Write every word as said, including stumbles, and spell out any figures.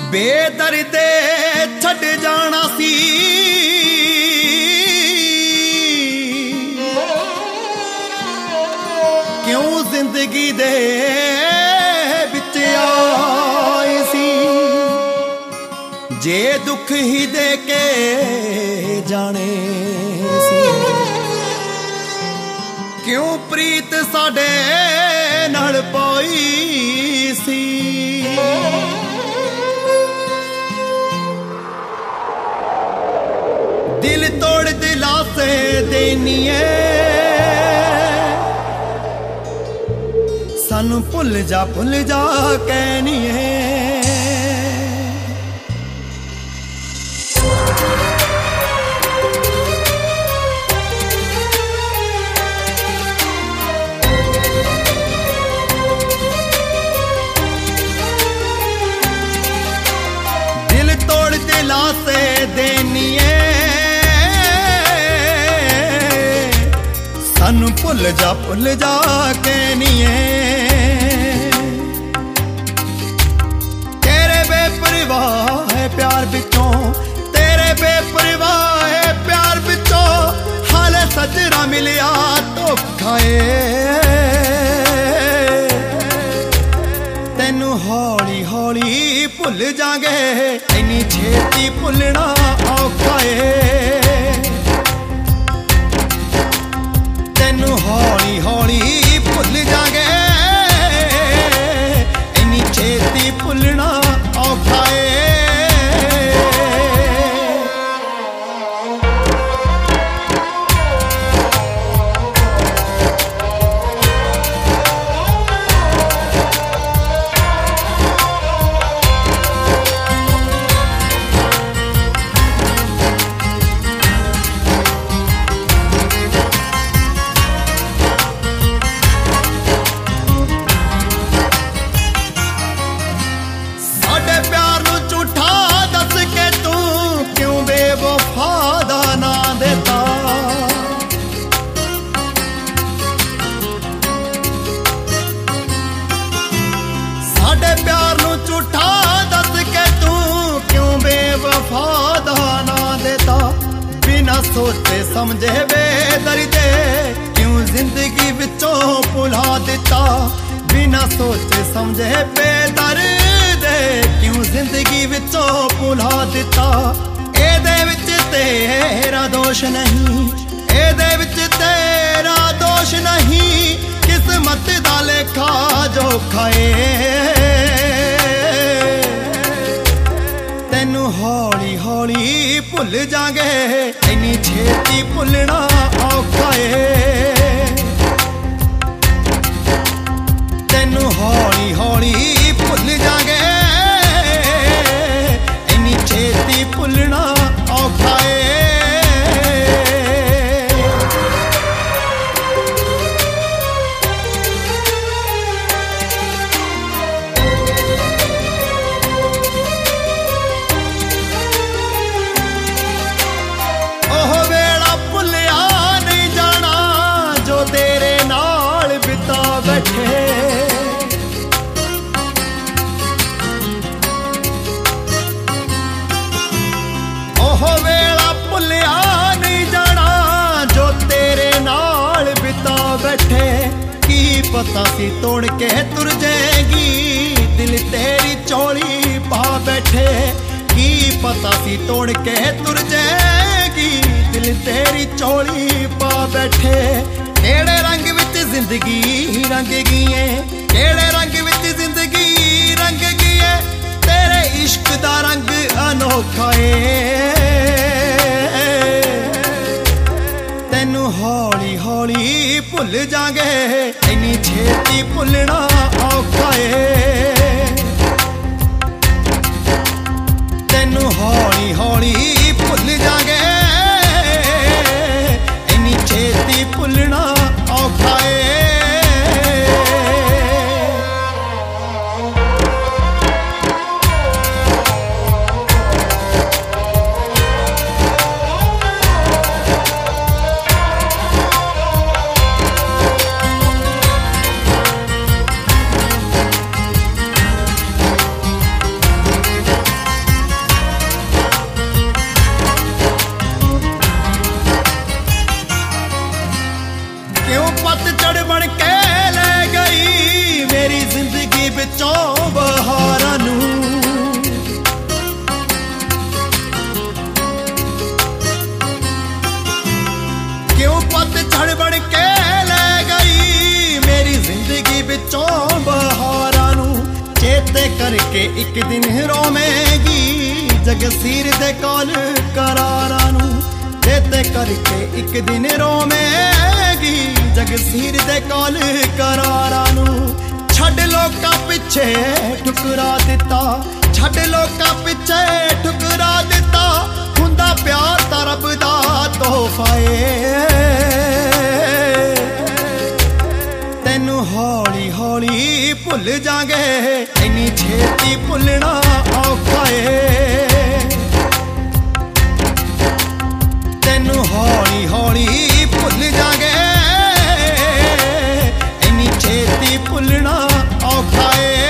ਬੇਦਰਦੇ ਛੱਡ ਜਾਣਾ ਸੀ ਕਿਉਂ ਜ਼ਿੰਦਗੀ ਦੇ ਵਿੱਚ ਆਈ ਸੀ ਜੇ ਦੁੱਖ ਹੀ ਦੇ ਕੇ ਜਾਣੇ ਸੀ ਕਿਉਂ ਪ੍ਰੀਤ ਸਾਡੇ ਨਾਲ ਪਾਈ ਸੀ दिल तोड़ दिलासे देनिए सानू भुल जा भुल जा कहनिए दिल तोड़ दिलासे देनिए सानू भुल जा भुल जा कहनिए तेरे बेपरवाह है प्यार बिचों तेरे बेपरवाह है प्यार बिचों हाले सजरा मिलिया धोखा तेनू हौली हौली भुल जांगे इन्नी छेती भुलना औखा है तेनू हौली हौली भुल जागे इन्नी छेती भुलना औखा है सोचे समझे बेदर्दे क्यों जिंदगी विचों भुला दिता बिना सोचे समझे बेदर्दे क्यों जिंदगी विचों भुला दिता एदे विच तेरा दोष नहीं एदे विच तेरा दोष नहीं किस्मत दा लेखा जोखा तेनू हौली हौली भुल जागे इन्नी छेती भुलना औखा है तेनू हौली हौली भुल जागे इन्नी छेती भुलना औखा है ओह वेला भुलिया नहीं जाना जो तेरे नाल बिता बैठे की पता सी तोड़ के तुर जाएगी दिल तेरी चोली पा बैठे की पता सी तोड़ के तुर जाएगी दिल तेरी चोली पा बैठे केड़े रंग विच जिंदगी रंग गई है केड़े रंग विच जिंदगी रंग गई है तेरे इश्क दा रंग अनोखा है तेनू हौली हौली भुल जागे इन्नी छेती भुलना औखा है तेनू हौली हौली भुल जागे इन्नी छेती भुलना औखा है ਜ਼ਿੰਦਗੀ ਵਿੱਚੋਂ ਬਹਾਰਾਂ ਨੂੰ। ਕਿਉਂ ਪਤਝੜ ਬਣ ਕੇ ਲੈ ਗਈ ਮੇਰੀ ਜ਼ਿੰਦਗੀ ਵਿੱਚੋਂ ਬਹਾਰਾਂ ਨੂੰ। ਚੇਤੇ ਕਰਕੇ ਇੱਕ ਦਿਨ ਰੋਵੇਂਗੀ ਜਗਸੀਰ ਦੇ ਕੋਲ ਕਰਾਰਾਂ ਨੂੰ। ਚੇਤੇ ਕਰਕੇ ਇੱਕ ਦਿਨ ਰੋਵੇਂਗੀ ਜਗਸੀਰ ਦੇ ਕੋਲ ਕਰਾਰਾਂ ਨੂੰ। ਛੱਡ ਲੋਕਾਂ ਪਿੱਛੇ ਠੁਕਰਾ ਦਿੱਤਾ, ਛੱਡ ਲੋਕਾਂ ਪਿੱਛੇ ਠੁਕਰਾ ਦਿੱਤਾ। ਹੁੰਦਾ ਪਿਆਰ ਤਾਂ ਰੱਬ ਦਾ ਤੋਹਫਾ ਏ। ਤੈਨੂੰ ਹੌਲੀ ਹੌਲੀ ਭੁੱਲ ਜਾਗੇ, ਇੰਨੀ ਛੇਤੀ ਭੁੱਲਣਾ ਔਖਾ ਏ। ਤੈਨੂੰ ਹੌਲੀ ਹੌਲੀ ਭੁੱਲ ਜਾਗੇ, ਇੰਨੀ ਛੇਤੀ ਭੁੱਲਣਾ ਔਖਾ ਏ।